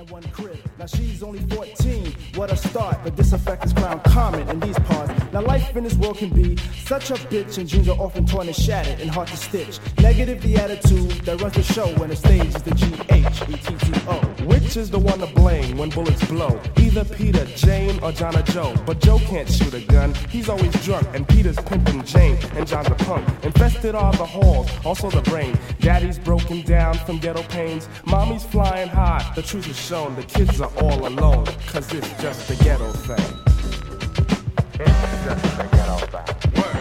and one crib. Now she's only 14, what a start. But this effect is crowned common in these parts. Now life in this world can be such a bitch, and dreams are often torn and shattered and hard to stitch. Negative the attitude that runs the show when the stage is the G-H-E-T-T-O. Which is the one to blame when bullets blow? Either Peter, Jane, or John or Joe. But Joe can't shoot a gun, he's always drunk. And Peter's pimping Jane, and John's a punk. Infested are the halls, also the brain. Daddy's broken down from ghetto pains. Mommy's flying high, the truth is shown. The kids are all alone, cause it's just the ghetto thing. It's just the ghetto thing. Word.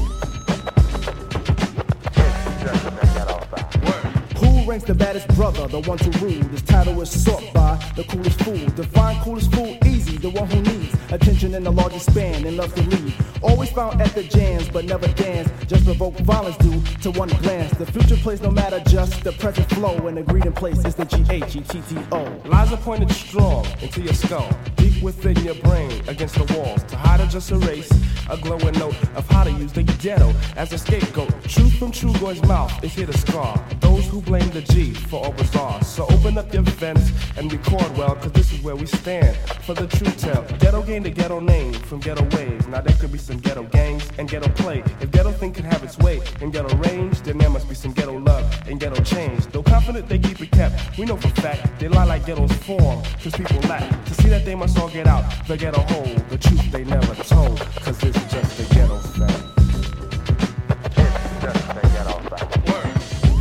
It's just the ghetto thing. Word. Who ranks the baddest brother, the one to rule? This title is sought by the coolest fool. Define coolest fool easy, the one who needs attention in the largest span and loves to lead. Always found at the jams, but never dance. Just provoke violence due to one glance. The future plays no matter, just the present flow. And the greeting place is the G-H-E-T-T-O. Lies are pointed strong into your skull, deep within your brain, against the walls. To hide or just erase a glowing note of how to use the ghetto as a scapegoat. Truth from True Boy's mouth is here to scar those who blame the G for all bizarre. So open up your vents and record well, cause this is where we stand for the truth tell. Ghetto gained a ghetto name from ghetto waves. Now there could be some ghetto gangs and ghetto play. If ghetto thing could have its way in ghetto range, then there must be some ghetto love and ghetto change. Though confident they keep it kept, we know for fact they lie like ghettos form, cause people lack to see that they must all get out the ghetto hole. The truth they never told, cause it's just the ghetto thing. It's just the ghetto thing. Word.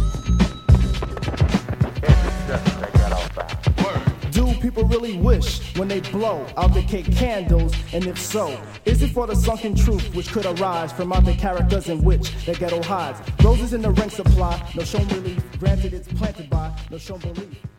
It's just the ghetto thing. Word. Do people really wish when they blow out the cake candles? And if so, is it for the sunken truth which could arise from out the characters in which the ghetto hides? Roses in the rank supply, no shown relief. Granted it's planted by no shown belief.